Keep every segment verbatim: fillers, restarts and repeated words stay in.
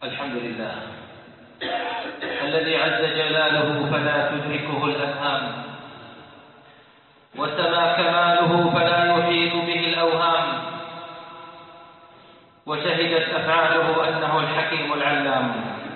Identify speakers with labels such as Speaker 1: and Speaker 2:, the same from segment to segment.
Speaker 1: الحمد لله الذي عز جلاله فلا تدركه الأفهام، وسما كماله فلا يحيط به الأوهام، وشهدت أفعاله أنه الحكيم العلام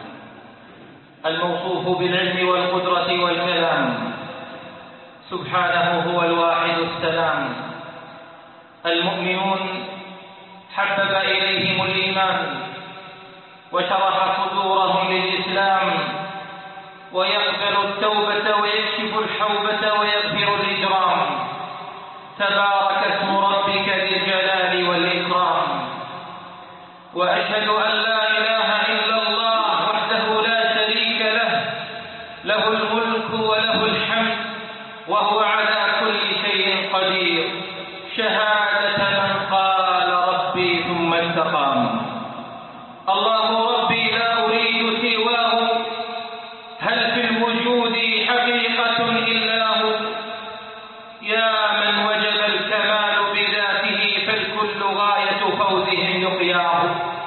Speaker 1: الموصوف بالعلم والقدرة والكلام، سبحانه هو الواحد السلام. المؤمنون حبب إليهم الإيمان وشرح صدورهم للإسلام، ويقبل التوبة ويكشف الحوبة ويغفر الإجرام. تبارك اسم ربك ذي الجلال والإكرام. وأشهد أن لا إله إلا الله وحده لا شريك له، له الملك وله الحمد وهو على كل شيء قدير، شهادة من قال ربي ثم استقام. الله ربي لا أريد سواه، هل في الوجود حقيقة إلا هو؟ يا من وجب الكمال بذاته فالكل غاية فوزهم لقياه.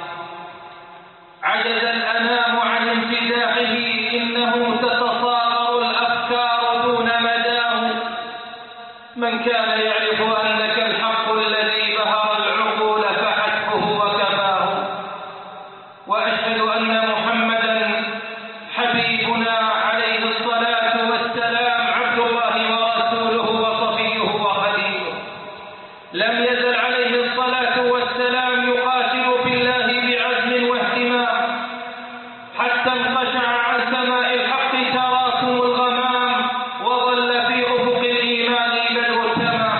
Speaker 1: عجز الأنام عن امتداحه، إنه تتصاغر الأفكار دون مداه. من كان يعرف أنك الحق الذي بهر العقول فحسبه وكفاه. وأشهد أن محمدا حبيبنا عليه الصلاة والسلام عبد الله ورسوله وصفيه وخليله، لم يزل عليه الصلاة والسلام يقاتل في الله بعزم واهتمام، حتى انقشع عن سماء الحق تراكم الغمام، وظل في أفق الإيمان بدر التمام.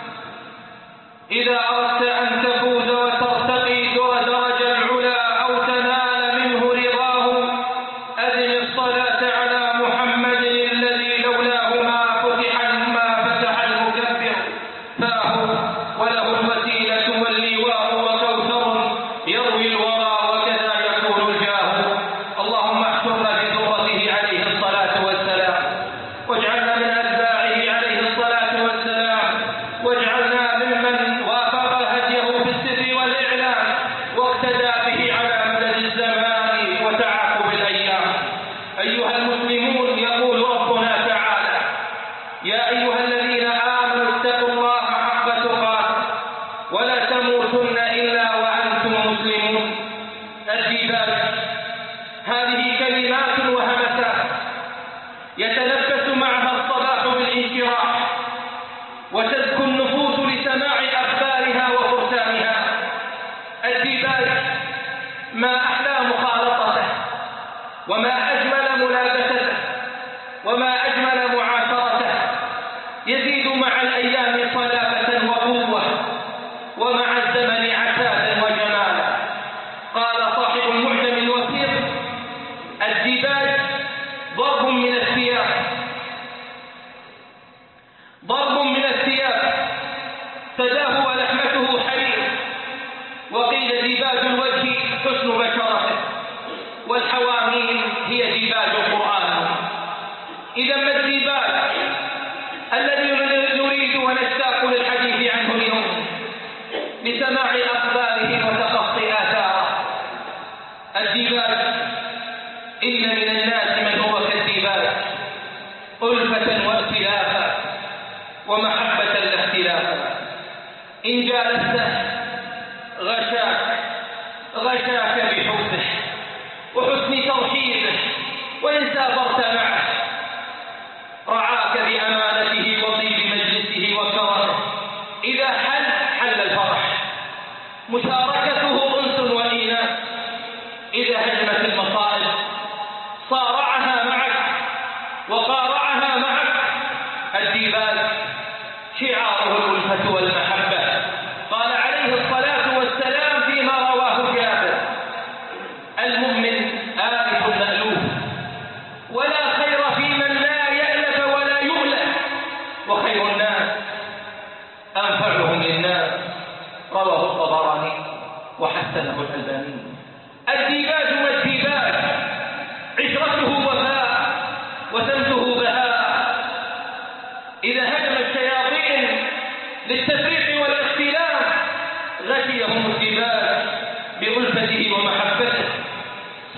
Speaker 1: إذا أردت أن تفوز وترتقي درج العلا أو تنال منه رضاه، أدم الصلاة على محمد الذي لولاه ما فتح ما فتح المكبر فاه، وله الوسيلة واللواء وكوثر يروي الورى وكذا يكون الجاه. اللهم احشرنا بذرته عليه الصلاة والسلام، واجعلنا من أتباعه عليه الصلاة والسلام، واجعلنا ممن وافق هديه في السر والإعلان واقتدى به على مدد الزمان وتعاقب الأيام. أيها المسلمون، يقول ربنا تعالى: يا أيها الذين آمنوا اتقوا الله حق تقاته ولا تموتن إلا وأنتم مسلمون. الديباج هذه كلمات وهمسات يتلبس معها الصباح بالانشراح، وتزكو النفوس لسماع أخبارها وفرسانها. الديباج ما أحلى مخالطته، وما أجمل ملابسته، وما أجمل معاشرته، يزيد مع الأيام صلابة وقوة، ومع الزمن عتادا وجمالا. قال صاحب المعجم الوثيق: الديباج ضرب من الثياب، ضرب من الثياب سداه ولحمته حرير. وقيل ديباج الوجه حسن بشرته، والحواميم هي ديباج القرآن. إذا ما الديباج الذي نريد ونشتاق للحديث عنه اليوم لسماع أخباره وتقصي آثاره؟ الديباج: إن من الناس من هو كالديباج، ألفة وائتلافا ومحبة لا اختلافا. إن جالسته غشاك غشاك بحبه وحسن ترحيبه، وإن سافرت معه رعاك بأمانته وطيب مجلسه وكرمه. إذا حل حل الفرح، مشاركته أنس وإيناس. إذا هجمت المصائب صارعها معك وقارعها معك. الديباج شعاره الألفة والمحبة. قال عليه الصلاة والسلام فيما رواه جابر: المؤمن آلف مألوف، ولا خير في من لا يألف ولا يؤلف، وخير الناس أنفعهم للناس. رواه الطبراني وحسنه الألباني. الديباج والديباج عشرته وفاء وسمته بهاء. إذا هجم الشياطين للتفريق والاختلاف غشيهم الديباج بألفته ومحبته.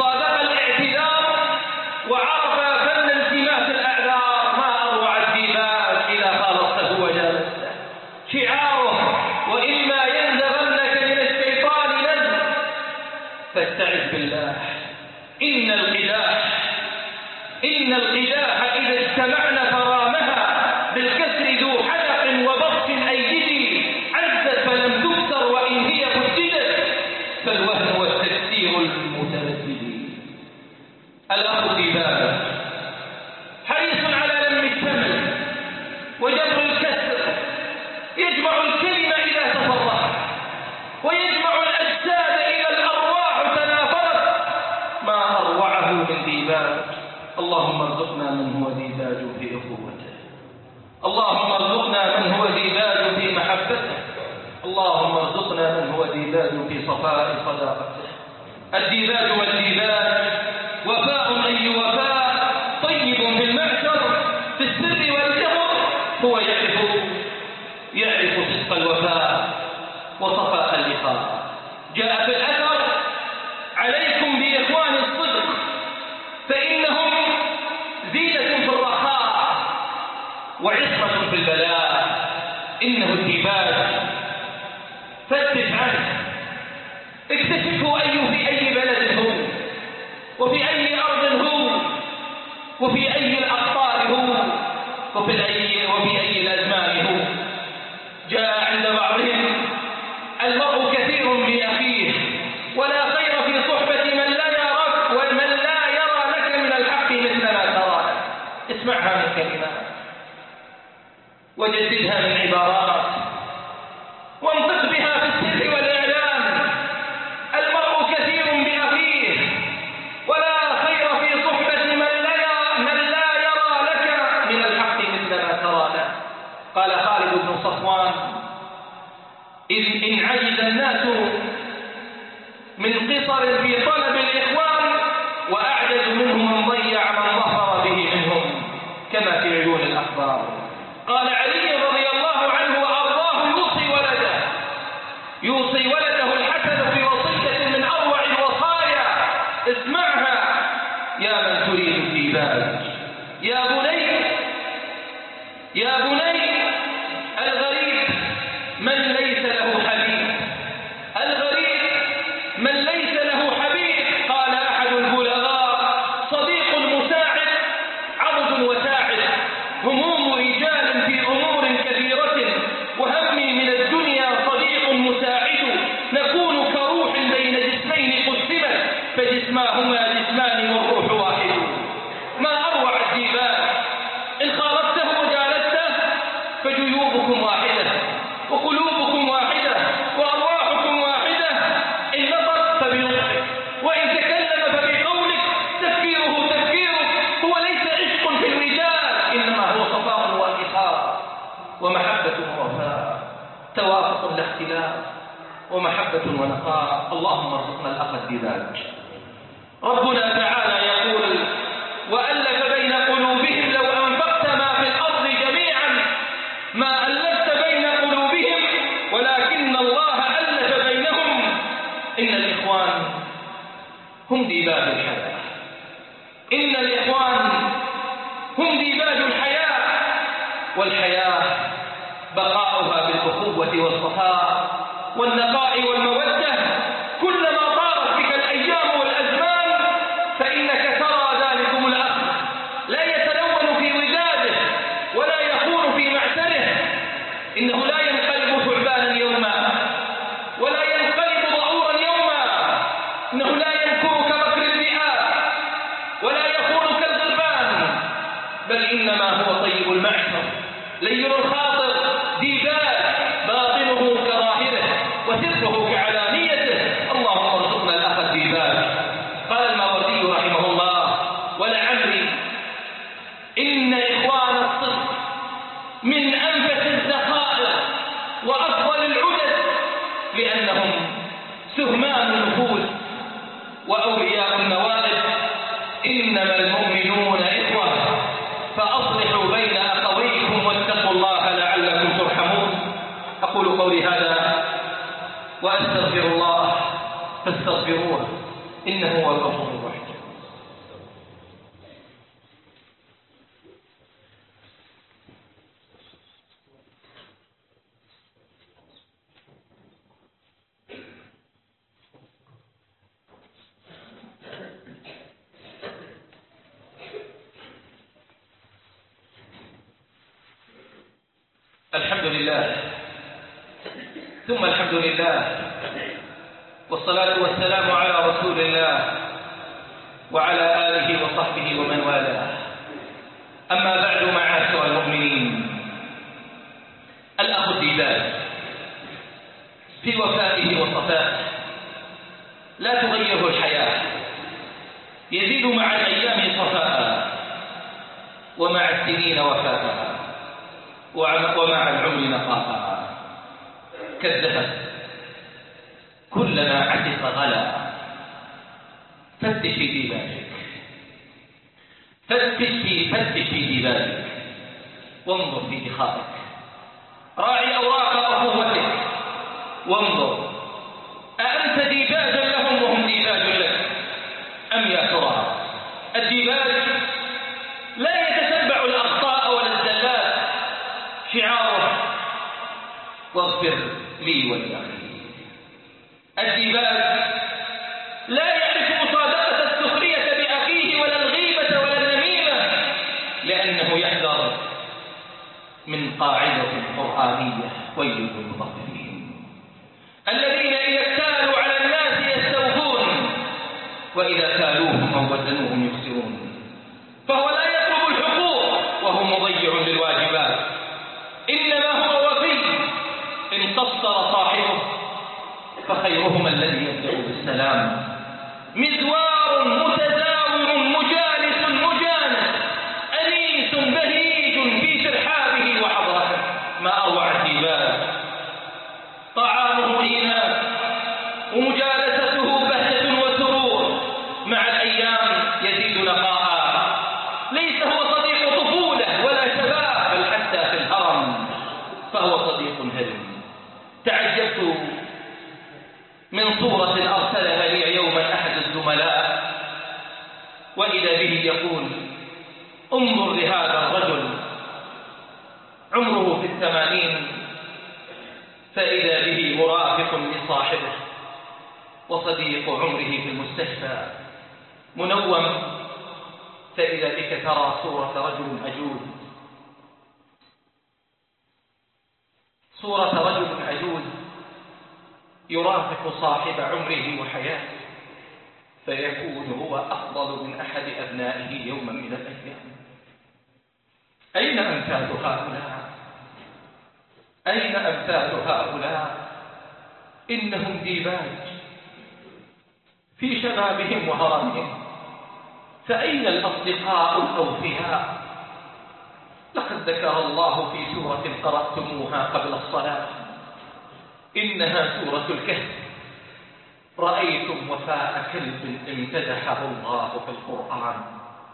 Speaker 2: صادق الاعتذار وعرف فن التماس الأعذار. ما أروع الديباج إذا خالصته وجالسته. شعاره وإما ينزغنك من الشيطان نزغ فاستعذ بالله. إن القداح إن القداح إذا اجتمعن فرامها بالكسر ذو حلق وبطش أيدي عزت فلم تكسر وإن هي فسدت فالوهن والتكسير المتبدد. الأخ ديباج حريص على لم الشمل وجبر الكسر، يجمع الكلمة إذا تفرقت ويجمع الأجساد إذا الأرواح تنافرت. ما أروعه من ديباج. اللهم ارزقنا من هو ديباج في أخوته، اللهم ارزقنا من هو ديباج في محبته، اللهم ارزقنا من هو ديباج في صفاء صداقته. الديباج والديباج وفاء أي وفاء طيب في المعشر في السر والجهر. هو يعرف يعرف صدق الوفاء وصفاء اللقاء. جاء في الأثر عليكم بإخوان الصدق فإنهم زينة في الرخاء وعصمة في البلاء. إنه الديباج فتش عنه، اكتشفه أي في أي بلد هو وفي أي أرض هو وفي أي الأقطار هو وفي أي وفي أي الأزمان هو. جاء عند بعضهم المرء كثير بأخيه ولا خير في صحبة من لا يراك ومن لا يرى لك من الحق مثل ما ترى. اسمعها من كلمات وجددها من عبارات وانطق بها في السر والإعلان. المرء كثير بأخيه ولا خير في صحبة من لا يرى, من لا يرى لك من الحق مثل ما ترى له. قال خالد بن صفوان إذ إن عجز الناس من قصر في طلب الإخوان وأعجز منهم من ضيع من ظفر به منهم كما في عيون الأخبار. قال علي رضي الله عنه وأرضاه يوصي ولده يوصي ولده الحسن في وصية من أروع الوصايا. اسمعها يا من تريد الديباج. يا بني يا بني الغريب من ليس له حبيب، الغريب من ليس له حبيب. قال أحد البلغاء صديق مساعد عضد وساعد، هموم رجال في أمور كثيرة وهمي من الدنيا صديق مساعد. نكون كروح بين جسمين قسمت فجسماهما جسمان والروح واحد. ما أروع الديباج. إن خالطته وجالسته فجيوبكم واحدة وقلوبكم واحدة وأرواحكم واحدة. إن نطق فبنطقك وإن تكلم فبقولك. تفكيره تفكيرك. هو ليس عشق في الرجال إنما هو صفاء وإخاء ومحبة ووفاء، توافق لا اختلاف ومحبة ونقاء. اللهم ارزقنا الأخ الديباج. ربنا تعالى يقول وألف بين قلوبهم لو أنفقت ما في الأرض جميعا ما ألفت بين قلوبهم ولكن الله ألف بينهم. إن الإخوان هم ديباج الحياة. إن الإخوان هم ديباج الحياة. والحياة بقاؤها بالأخوة والصفاء والنقاء والمودة. كلما طارت بك الأيام والأزمان فإنك ترى ذلكم الأخ لا يتلون في وداده ولا يخون في معسره. إنه لا ينقلب ثعبانا يوما ولا ينقلب ضعورا يوما. إنه لا ينكر كمكر الذئاب ولا يخون كالغربان، بل إنما هو طيب المعشر لين الخاطر ديباج باطنه كظاهره وسره كعلانيته. اللهم ارزقنا الأخ الديباج. قال الماوردي رحمه الله ولعمري إن إخوان الصدق من أنفس الذخائر وأفضل العدد لأنهم سهمان النفوس وأولياء النوائب. إنما المؤمنون إخوة فأصلحوا بين أخويكم واتقوا الله لعلكم ترحمون. أقول قولي هذا وأستغفر الله فاستغفروه إنه هو الغفور الرحيم. الحمد لله ثم الحمد لله، والصلاة والسلام على رسول الله وعلى آله وصحبه ومن والاه. أما بعد، معاشر المؤمنين، الأخ الديباج في وفائه وصفائه لا تغيره الحياة، يزيد مع الأيام صفاء ومع السنين وفاء ومع العمر نقاء. كالذهب كلما عتق غلا. فتش في ديباجك، فتش في فتش في ديباجك وانظر في إخائك، راعي أوراق أخوتك وانظر، أأنت ديباجا لهم وهم ديباج لك أم يا ترى؟ الديباج لا يتتبع الأخطاء ولا الزلات، شعاره واغفر لي ولأخي. الديباج لا يعرف مصادقة السخرية بأخيه ولا الغيبة ولا النميمة، لأنه يحذر من قاعدة قرآنية: ويل للمطففين الذين إذا اكتالوا على الناس يستوفون وإذا كالوهم أو وزنوهم يخسرون. فهو لا يطلب الحقوق وهو مضيع للواجبات، إنما هو وفي. إن قصر صاحبه فخيرهما الذي يبدأ بالسلام. مزوار متزاور مجالس مجانس، أنيس بهيج في ترحابه وحضرته. ما أروع الديباج، طعامه إيناس ومجالسته بهجة وسرور، مع الأيام يزيد نقاء. ليس هو صديق طفولة ولا شباب، بل حتى في الهرم فهو صديق هرم. تعجبت من صورة أرسلها لي يوما أحد الزملاء، وإذا به يقول: انظر لهذا الرجل عمره في الثمانين، فإذا به مرافق لصاحبه وصديق عمره في المستشفى، منوم، فإذا بك ترى صورة رجل عجوز، صورة رجل عجوز يرافق صاحب عمره وحياته، فيكون هو أفضل من أحد أبنائه يوما من الأيام. أين أمثال هؤلاء؟ أين أمثال هؤلاء؟ إنهم ديباج في شبابهم وهرمهم، فأين الأصدقاء الأوفياء؟ لقد ذكر الله في سورة قرأتموها قبل الصلاة، إنها سورة الكهف. رأيتم وفاء كلب امتدحه الله في القرآن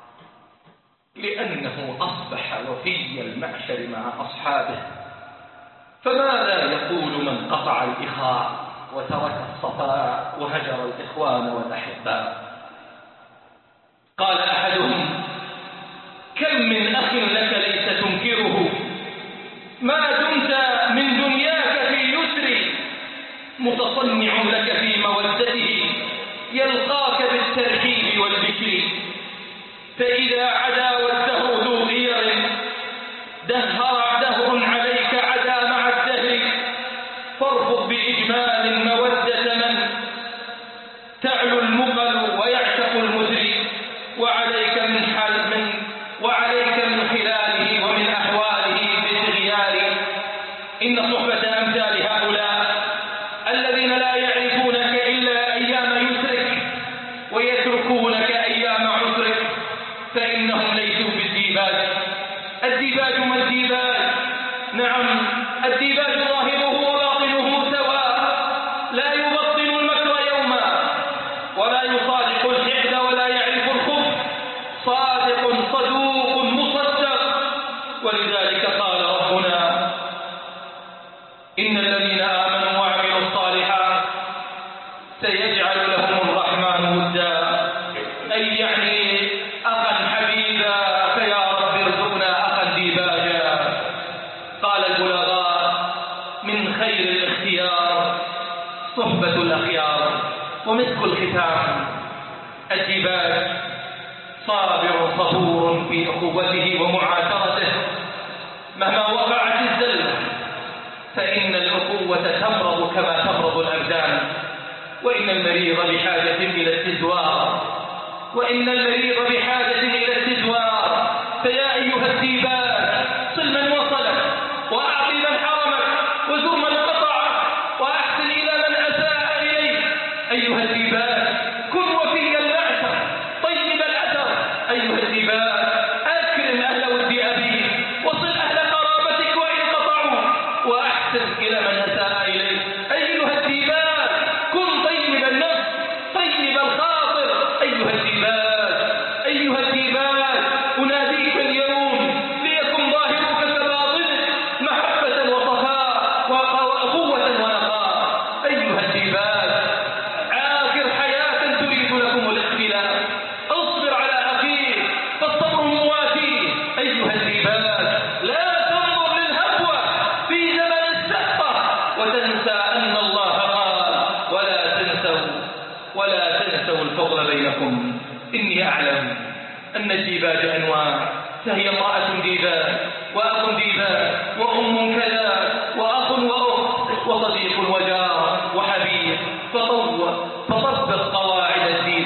Speaker 2: لأنه أصبح وفي المعشر مع أصحابه، فماذا يقول من قطع الإخاء وترك الصفاء وهجر الإخوان والأحباء؟ قال أحدهم: كم من أخ لك ليس تنكره، ما دمت من دنياك في يسر، متصنع لك في مودته، يلقاك بالترحيب والبشر. فإذا عدا والدهر ذو غير، دهر دهر عليك عدا مع الدهر، فارفض بإجمال مودة من تعلو المقل ويعشق المثري، وعليك من حال من وعليك من خلاله ومن أحواله بتغيار. إن صحبة أمثال هؤلاء الذين لا يعرفونك إلا أيام يسرك ويتركونك أيام عسرك، فإنهم ليسوا بالديباج. الديباج ما الديباج؟ نعم، الديباج ظاهره وباطنه سواء، لا يبطن المكر يوما ولا يصادق الحقد ولا يعرف الخبث، صادق صدوق مصدق. ولذلك قال ربنا: إن الذين آمنوا وعملوا الصالحات سيجعل لهم الرحمن ودا، أي يعني أخا حبيبا، فيا رب ارزقنا أخا ديباجا. قال البلغاء: من خير الاختيار صحبة الأخيار، ومسك الختام الديباج صابر صبور في أخوته ومعاشرته، مهما وقعت الزلة فإن الأخوة تمرض كما تمرض الأبدان، وإن المريض بحاجة إلى استزوار وإن المريض بحاجة إلى استزوار فيا أيها السيبان صل من وصلك، وأعطي من حرمك، وزر من قطعك، وأحسن إلى من أساء إليك. أيها السيبان كن وفي المعشر طيب الأثر. أيها السيبان أكرم أهل ود أبيك، وصل أهل قرابتك وإن قطعوا، وأحسن إلى من أساء إليك. أيها السيبان كن طيب النفس طيب الخاطر. أيها السيبان أيها السيبان أناديك اليوم ليكن ظاهرك كباطنك محبة وصفاء وأخوة ونقاء. أيها السيبان عاكر حياة تريد لكم الاختلاف، اصبر على أخيك فالصبر مواتيه. أيها السيبان لا تنظر للهفوة في زمن السقطة وتنسى أن الله قال ولا تنسوا ولا تنسوا الفضل بينكم. إني أعلم أن الديباج أنواع، فهي امرأة ديباج وأخ ديباج وأم كذا وأخ وأخت وصديق وجار وحبيب، فطبق فطبق قواعد الدين